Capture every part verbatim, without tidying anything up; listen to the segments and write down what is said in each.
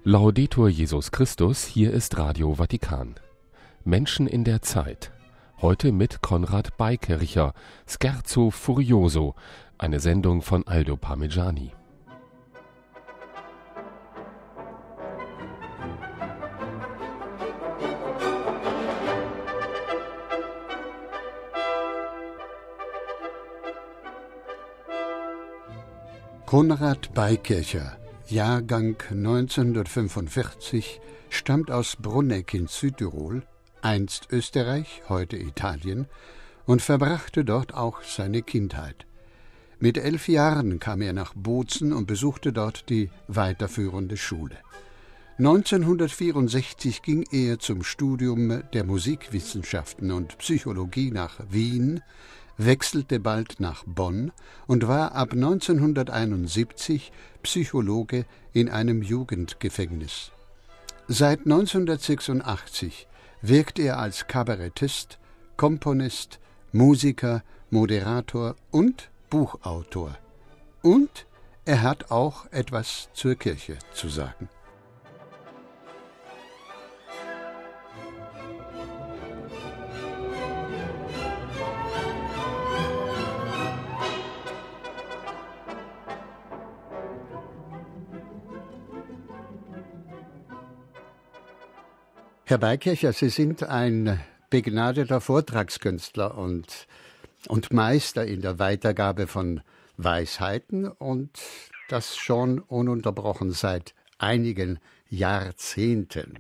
Laudetur Jesus Christus, hier ist Radio Vatikan. Menschen in der Zeit. Heute mit Konrad Beikircher, Scherzo Furioso, eine Sendung von Aldo Parmigiani. Konrad Beikircher, Jahrgang neunzehnhundertfünfundvierzig, stammt aus Brunegg in Südtirol, einst Österreich, heute Italien, und verbrachte dort auch seine Kindheit. Mit elf Jahren kam er nach Bozen und besuchte dort die weiterführende Schule. neunzehnhundertvierundsechzig ging er zum Studium der Musikwissenschaften und Psychologie nach Wien, wechselte bald nach Bonn und war ab neunzehnhunderteinundsiebzig Psychologe in einem Jugendgefängnis. Seit neunzehnhundertsechsundachtzig wirkt er als Kabarettist, Komponist, Musiker, Moderator und Buchautor. Und er hat auch etwas zur Kirche zu sagen. Herr Beikircher, Sie sind ein begnadeter Vortragskünstler und, und Meister in der Weitergabe von Weisheiten und das schon ununterbrochen seit einigen Jahrzehnten.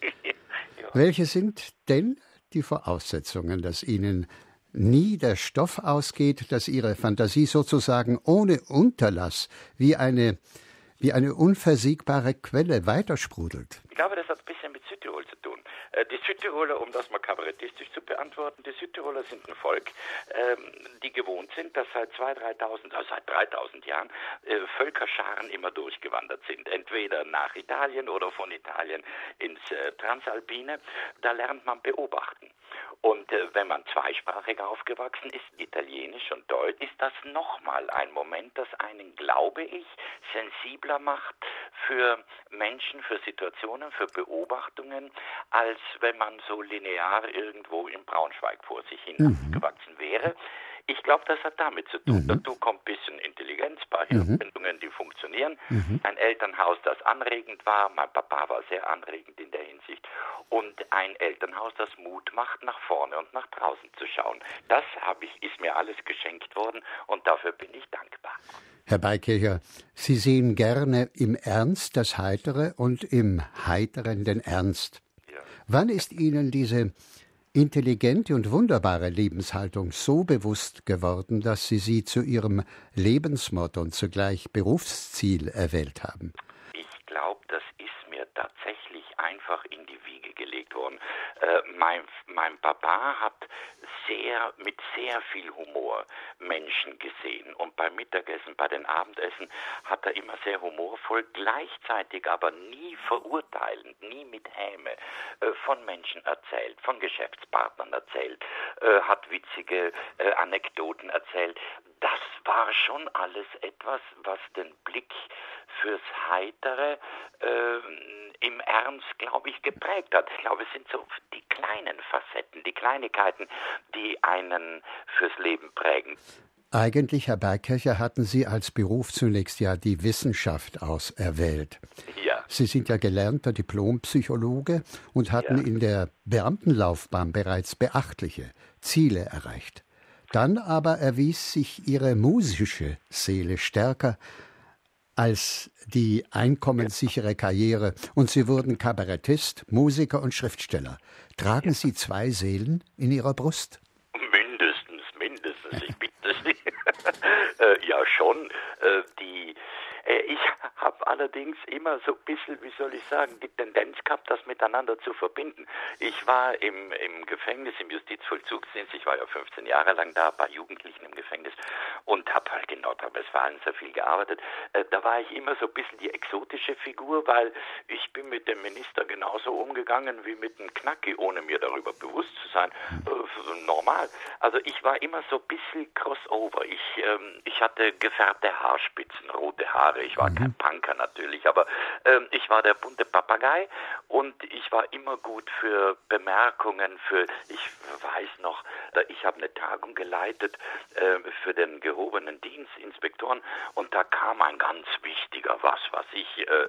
Ja. Welche sind denn die Voraussetzungen, dass Ihnen nie der Stoff ausgeht, dass Ihre Fantasie sozusagen ohne Unterlass wie eine, wie eine unversiegbare Quelle weitersprudelt? Ich glaube, das hat ein bisschen mit Südtirol zu tun. Die Südtiroler, um das mal kabarettistisch zu beantworten, die Südtiroler sind ein Volk, ähm, die gewohnt sind, dass seit zweitausend, dreitausend, also seit dreitausend Jahren äh, Völkerscharen immer durchgewandert sind. Entweder nach Italien oder von Italien ins äh, Transalpine. Da lernt man beobachten. Und äh, wenn man zweisprachig aufgewachsen ist, Italienisch und Deutsch, ist das nochmal ein Moment, das einen, glaube ich, sensibler macht für Menschen, für Situationen, für Beobachtungen, als wenn man so linear irgendwo in Braunschweig vor sich hin mhm. gewachsen wäre. Ich glaube, das hat damit zu tun. Mhm. Dazu kommt ein bisschen Intelligenz, ein paar Hirnbindungen, die funktionieren. Mhm. Ein Elternhaus, das anregend war. Mein Papa war sehr anregend in der Hinsicht. Und ein Elternhaus, das Mut macht, nach vorne und nach draußen zu schauen. Das habe ich, ist mir alles geschenkt worden und dafür bin ich dankbar. Herr Beikircher, Sie sehen gerne im Ernst das Heitere und im Heiteren den Ernst. Ja. Wann ist Ihnen diese intelligente und wunderbare Lebenshaltung so bewusst geworden, dass Sie sie zu Ihrem Lebensmotto und zugleich Berufsziel erwählt haben? Ich glaube, das ist mir tatsächlich einfach in die Wiege gelegt worden. Äh, mein, mein Papa hat sehr, mit sehr viel Humor Menschen gesehen und beim Mittagessen, bei den Abendessen hat er immer sehr humorvoll, gleichzeitig aber nie verurteilend, nie mit Häme äh, von Menschen erzählt, von Geschäftspartnern erzählt, äh, hat witzige äh, Anekdoten erzählt. Das war schon alles etwas, was den Blick fürs Heitere äh, im Ernst, glaube ich, geprägt hat. Ich glaube, es sind so die kleinen Facetten, die Kleinigkeiten, die einen fürs Leben prägen. Eigentlich, Herr Beikircher, hatten Sie als Beruf zunächst ja die Wissenschaft auserwählt. Ja. Sie sind ja gelernter Diplompsychologe und hatten ja. in der Beamtenlaufbahn bereits beachtliche Ziele erreicht. Dann aber erwies sich Ihre musische Seele stärker als die einkommenssichere Karriere und Sie wurden Kabarettist, Musiker und Schriftsteller. Tragen Sie zwei Seelen in Ihrer Brust? Mindestens, mindestens, ich bitte Sie. äh, ja, schon. Äh, die, äh, ich habe allerdings immer so ein bisschen, wie soll ich sagen, die Tendenz gehabt, das miteinander zu verbinden. Ich war im, im Gefängnis, im Justizvollzugsdienst, ich war ja fünfzehn Jahre lang da, bei Jugendlichen im Gefängnis und habe halt in Nordrhein-Westfalen sehr viel gearbeitet. Äh, da war ich immer so ein bisschen die exotische Figur, weil ich bin mit dem Minister genauso umgegangen wie mit einem Knacki, ohne mir darüber bewusst zu sein. Äh, normal. Also ich war immer so ein bisschen crossover. Ich, ähm, ich hatte gefärbte Haarspitzen, rote Haare. Gitarre. Ich war mhm. kein Punker natürlich, aber äh, ich war der bunte Papagei und ich war immer gut für Bemerkungen, für, ich weiß noch, ich habe eine Tagung geleitet äh, für den gehobenen Dienstinspektoren und da kam ein ganz wichtiger, was weiß ich, äh,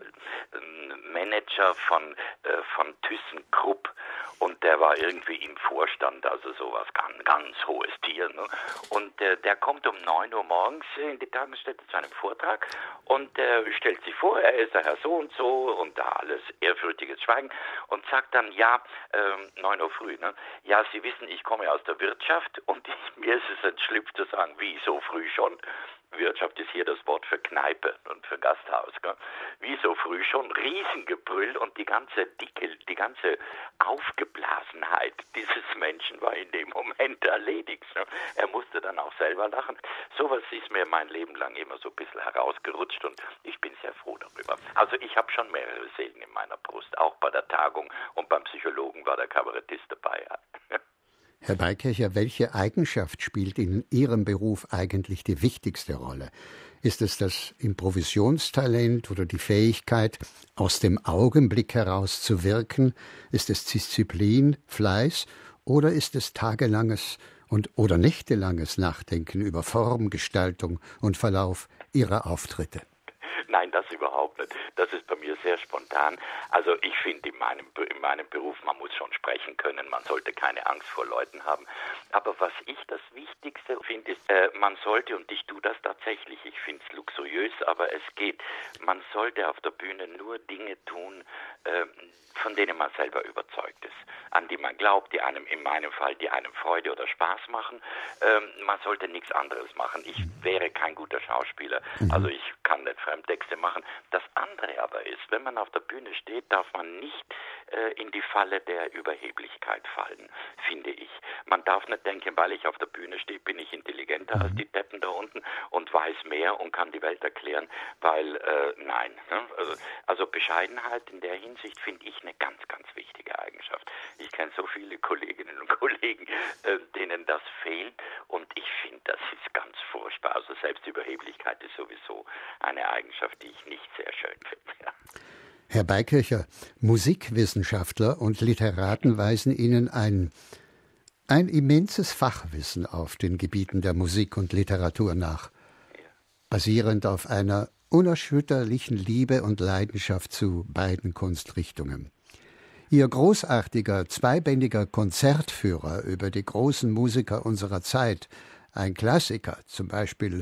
Manager von, äh, von ThyssenKrupp und der war irgendwie im Vorstand, also sowas ganz, ganz hohes Tier. Ne? Und äh, der kommt um neun Uhr morgens in die Tagesstätte zu einem Vortrag und äh, stellt sich vor, er ist der Herr so und so und da alles ehrfürchtiges Schweigen und sagt dann, ja, äh, neun Uhr früh, ne? Ja, Sie wissen, ich komme aus der Wirtschaft und ich, mir ist es entschlüpft zu sagen, wie, so früh schon? Wirtschaft ist hier das Wort für Kneipe und für Gasthaus. Gell? Wie so früh schon, Riesengebrüll und die ganze Dicke, die ganze Aufgeblasenheit dieses Menschen war in dem Moment erledigt. Ne? Er musste dann auch selber lachen. Sowas ist mir mein Leben lang immer so ein bisschen herausgerutscht und ich bin sehr froh darüber. Also ich habe schon mehrere Segen in meiner Brust, auch bei der Tagung und beim Psychologen war der Kabarettist dabei. Ja. Herr Beikircher, welche Eigenschaft spielt in Ihrem Beruf eigentlich die wichtigste Rolle? Ist es das Improvisationstalent oder die Fähigkeit, aus dem Augenblick heraus zu wirken? Ist es Disziplin, Fleiß oder ist es tagelanges und oder nächtelanges Nachdenken über Form, Gestaltung und Verlauf Ihrer Auftritte? Nein, das überhaupt nicht. Das ist bei mir sehr spontan. Also ich finde in meinem, in meinem Beruf, man muss schon sprechen können, man sollte keine Angst vor Leuten haben. Aber was ich das Wichtigste finde, ist, äh, man sollte, und ich tue das tatsächlich, ich finde es luxuriös, aber es geht, man sollte auf der Bühne nur Dinge tun, äh, von denen man selber überzeugt ist, an die man glaubt, die einem, in meinem Fall, die einem Freude oder Spaß machen. Ähm, man sollte nichts anderes machen. Ich wäre kein guter Schauspieler, also ich kann nicht Fremdtexte machen. Das andere aber ist, wenn man auf der Bühne steht, darf man nicht äh, in die Falle der Überheblichkeit fallen, finde ich. Man darf nicht denken, weil ich auf der Bühne stehe, bin ich intelligenter als die Deppen da unten und weiß mehr und kann die Welt erklären, weil, äh, nein. Ne? Also, also Bescheidenheit in der Hinsicht finde ich eine ganz, ganz wichtige Eigenschaft. Ich kenne so viele Kolleginnen und Kollegen, äh, denen das fehlt und ich finde, das ist ganz furchtbar. Also Selbstüberheblichkeit ist sowieso eine Eigenschaft, die ich nicht sehr schön finde. Ja. Herr Beikircher, Musikwissenschaftler und Literaten weisen Ihnen ein, ein immenses Fachwissen auf den Gebieten der Musik und Literatur nach, basierend auf einer unerschütterlichen Liebe und Leidenschaft zu beiden Kunstrichtungen. Ihr großartiger, zweibändiger Konzertführer über die großen Musiker unserer Zeit, ein Klassiker, zum Beispiel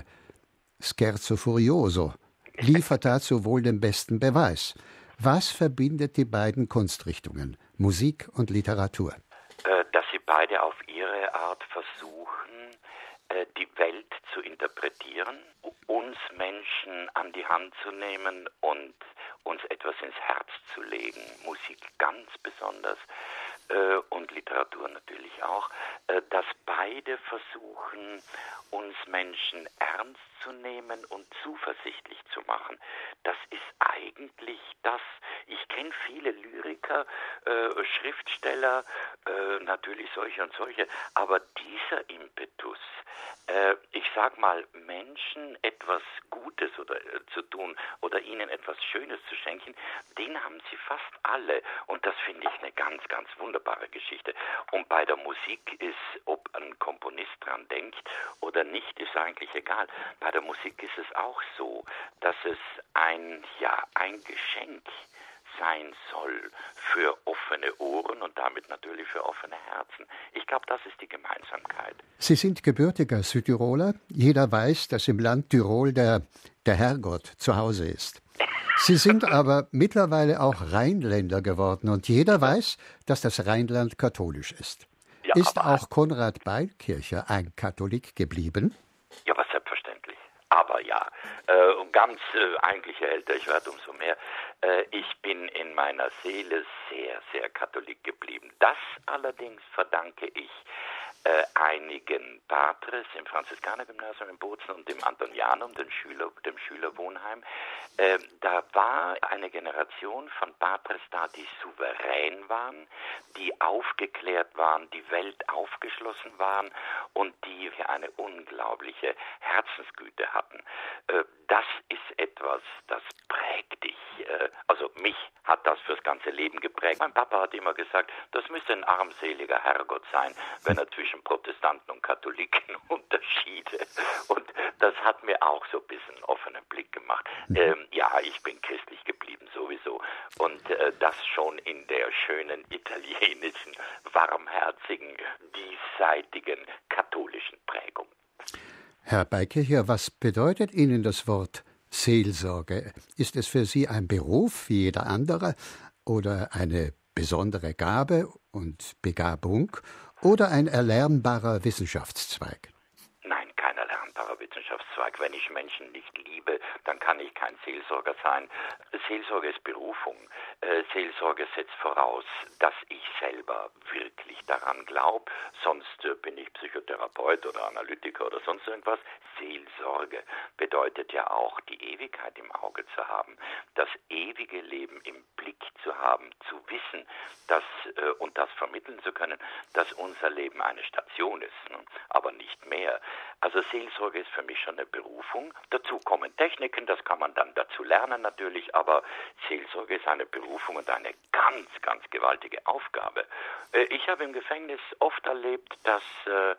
Scherzo Furioso, liefert dazu wohl den besten Beweis. Was verbindet die beiden Kunstrichtungen, Musik und Literatur? Dass sie beide auf ihre Art versuchen, die Welt zu interpretieren, uns Menschen an die Hand zu nehmen und uns etwas ins Herz zu legen. Musik ganz besonders äh, und Literatur natürlich auch, äh, dass beide versuchen, uns Menschen ernst zu nehmen und zuversichtlich zu machen. Das ist eigentlich das. Ich kenne viele Lyriker, äh, Schriftsteller, äh, natürlich solche und solche, aber dieser Impetus, äh, ich sag mal, Menschen etwas Gutes oder, äh, zu tun oder ihnen etwas Schönes zu schenken, den haben sie fast alle. Und das finde ich eine ganz, ganz wunderbare Geschichte. Und bei der Musik ist, ob ein Komponist dran denkt oder nicht, ist eigentlich egal. Bei der Musik ist es auch so, dass es ein, ja, ein Geschenk sein soll für offene Ohren und damit natürlich für offene Herzen. Ich glaube, das ist die Gemeinsamkeit. Sie sind gebürtiger Südtiroler. Jeder weiß, dass im Land Tirol der, der Herrgott zu Hause ist. Sie sind aber mittlerweile auch Rheinländer geworden und jeder weiß, dass das Rheinland katholisch ist. Ja, ist auch Konrad Beikircher ein Katholik geblieben? Ja, aber selbstverständlich. Aber ja, äh, und ganz äh, eigentlich, je älter ich werde, umso mehr. Äh, ich bin in meiner Seele sehr, sehr Katholik geblieben. Das allerdings verdanke ich äh, einigen Patres im Franziskanergymnasium in Bozen und dem Antonianum, dem, Schüler, dem Schülerwohnheim. Äh, da war eine Generation von Patres da, die souverän waren, die aufgeklärt waren, die Welt aufgeschlossen waren und die eine unglaubliche Herzensgüte hatten. Äh, das ist etwas, das prägt dich. Äh, also mich hat das fürs ganze Leben geprägt. Mein Papa hat immer gesagt, das müsste ein armseliger Herrgott sein, wenn er zwischen Protestanten und Katholiken unterschiede. Und das hat mir auch so ein bisschen einen offenen Blick gemacht. Ähm, ja, ich bin christlich geblieben sowieso. Und äh, das schon in der schönen italienischen, warmherzigen, diesseitigen katholischen Prägung. Herr Beikircher, was bedeutet Ihnen das Wort Seelsorge? Ist es für Sie ein Beruf wie jeder andere oder eine besondere Gabe und Begabung oder ein erlernbarer Wissenschaftszweig? Nein, kein erlernbarer Wissenschaftszweig. Wenn ich Menschen nicht liebe, dann kann ich kein Seelsorger sein. Seelsorge ist Berufung. Seelsorge setzt voraus, dass ich selber wirklich daran glaube. Sonst bin ich Psychotherapeut oder Analytiker oder sonst irgendwas. Seelsorge bedeutet ja auch, die Ewigkeit im Auge zu haben, das ewige Leben im Blick zu haben, zu wissen, dass, äh, und das vermitteln zu können, dass unser Leben eine Station ist, ne? Aber nicht mehr. Also Seelsorge ist für mich schon eine Berufung. Dazu kommen Techniken, das kann man dann dazu lernen natürlich, aber Seelsorge ist eine Berufung und eine ganz, ganz gewaltige Aufgabe. Äh, ich habe im Gefängnis oft erlebt, dass äh,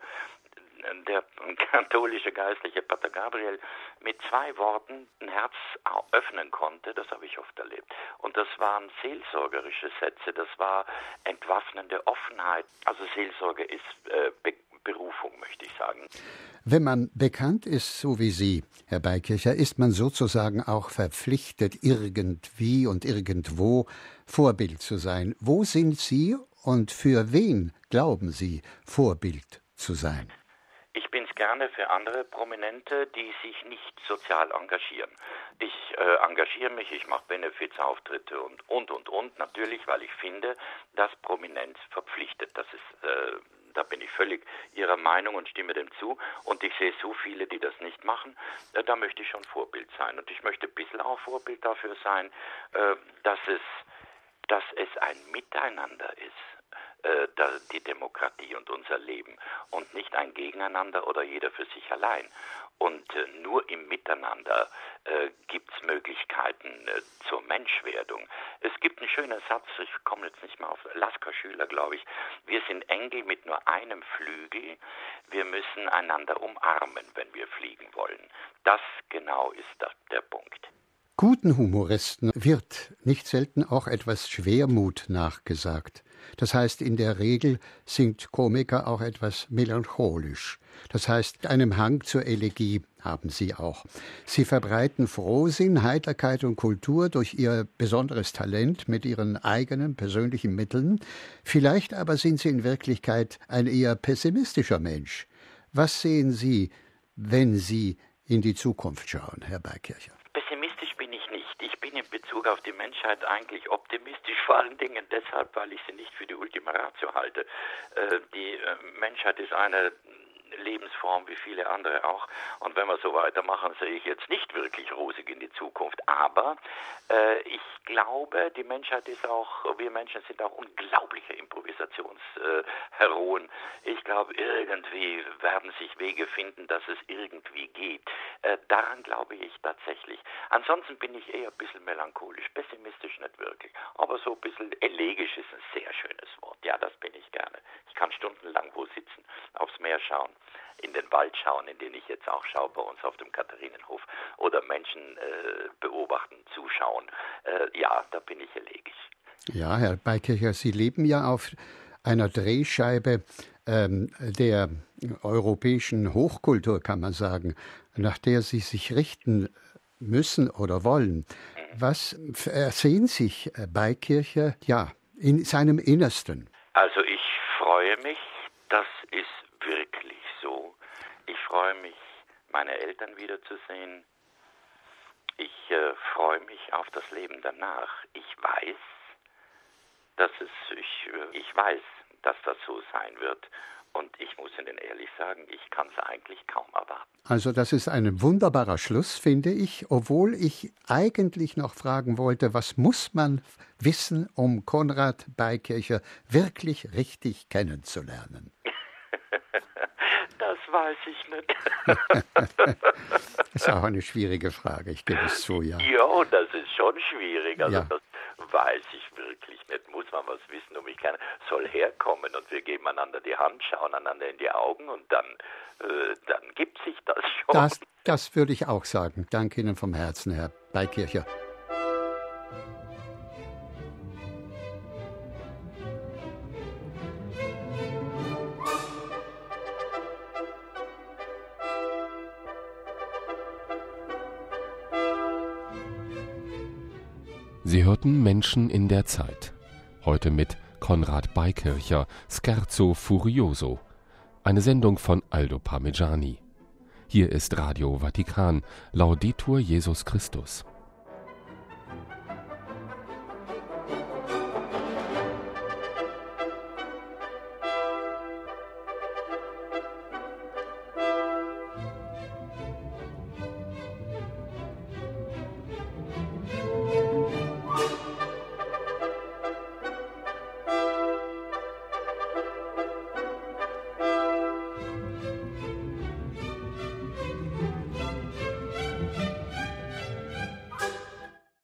der katholische Geistliche Pater Gabriel mit zwei Worten ein Herz öffnen konnte, das habe ich oft erlebt. Und das waren seelsorgerische Sätze, das war entwaffnende Offenheit. Also Seelsorge ist äh, Be- Berufung, möchte ich sagen. Wenn man bekannt ist, so wie Sie, Herr Beikircher, ist man sozusagen auch verpflichtet, irgendwie und irgendwo Vorbild zu sein. Wo sind Sie und für wen glauben Sie, Vorbild zu sein? Ich bin es gerne für andere Prominente, die sich nicht sozial engagieren. Ich äh, engagiere mich, ich mache Benefizauftritte und, und, und, und, natürlich, weil ich finde, dass Prominenz verpflichtet. Das ist, äh, da bin ich völlig Ihrer Meinung und stimme dem zu. Und ich sehe so viele, die das nicht machen, äh, da möchte ich schon Vorbild sein. Und ich möchte ein bisschen auch Vorbild dafür sein, äh, dass es, dass es ein Miteinander ist. Die Demokratie und unser Leben und nicht ein Gegeneinander oder jeder für sich allein. Und äh, nur im Miteinander äh, gibt es Möglichkeiten äh, zur Menschwerdung. Es gibt einen schönen Satz, ich komme jetzt nicht mal auf, Lasker-Schüler, glaube ich, wir sind Engel mit nur einem Flügel, wir müssen einander umarmen, wenn wir fliegen wollen. Das genau ist der, der Punkt. Guten Humoristen wird nicht selten auch etwas Schwermut nachgesagt. Das heißt, in der Regel singt Komiker auch etwas melancholisch. Das heißt, einen Hang zur Elegie haben sie auch. Sie verbreiten Frohsinn, Heiterkeit und Kultur durch ihr besonderes Talent mit ihren eigenen persönlichen Mitteln. Vielleicht aber sind sie in Wirklichkeit ein eher pessimistischer Mensch. Was sehen Sie, wenn Sie in die Zukunft schauen, Herr Beikircher? In Bezug auf die Menschheit eigentlich optimistisch, vor allen Dingen deshalb, weil ich sie nicht für die Ultima Ratio halte. Äh, die äh, Menschheit ist eine Lebensform wie viele andere auch. Und wenn wir so weitermachen, sehe ich jetzt nicht wirklich rosig in die Zukunft. Aber äh, ich glaube, die Menschheit ist auch, wir Menschen sind auch unglaubliche Improvisationsheroen. Äh, ich glaube, irgendwie werden sich Wege finden, dass es irgendwie geht. Äh, daran glaube ich tatsächlich. Ansonsten bin ich eher ein bisschen melancholisch, pessimistisch nicht wirklich. Aber so ein bisschen elegisch ist ein sehr schönes Wort. Ja, das bin ich gerne. Ich kann stundenlang wo sitzen, aufs Meer schauen, in den Wald schauen, in den ich jetzt auch schaue bei uns auf dem Katharinenhof, oder Menschen äh, beobachten, zuschauen. Äh, ja, da bin ich elegisch. Ja, Herr Beikircher, Sie leben ja auf einer Drehscheibe ähm, der europäischen Hochkultur, kann man sagen, nach der Sie sich richten müssen oder wollen. Was ersehen sich Beikircher ja in seinem Innersten? Also ich freue mich, das ist wirklich so. Ich freue mich, meine Eltern wiederzusehen. Ich äh, freue mich auf das Leben danach. Ich weiß, dass es, ich, ich weiß, dass das so sein wird. Und ich muss Ihnen ehrlich sagen, ich kann es eigentlich kaum erwarten. Also das ist ein wunderbarer Schluss, finde ich, obwohl ich eigentlich noch fragen wollte, was muss man wissen, um Konrad Beikircher wirklich richtig kennenzulernen? Das weiß ich nicht. Das ist auch eine schwierige Frage, ich gebe es zu, ja. Ja, das ist schon schwierig. Also Ja. das weiß ich wirklich nicht. Muss man was wissen, um mich kennen. Soll herkommen und wir geben einander die Hand, schauen einander in die Augen und dann, äh, dann gibt sich das schon. Das, das würde ich auch sagen. Danke Ihnen vom Herzen, Herr Beikircher. Sie hörten Menschen in der Zeit. Heute mit Konrad Beikircher, Scherzo Furioso. Eine Sendung von Aldo Parmigiani. Hier ist Radio Vatikan. Laudetur Jesus Christus.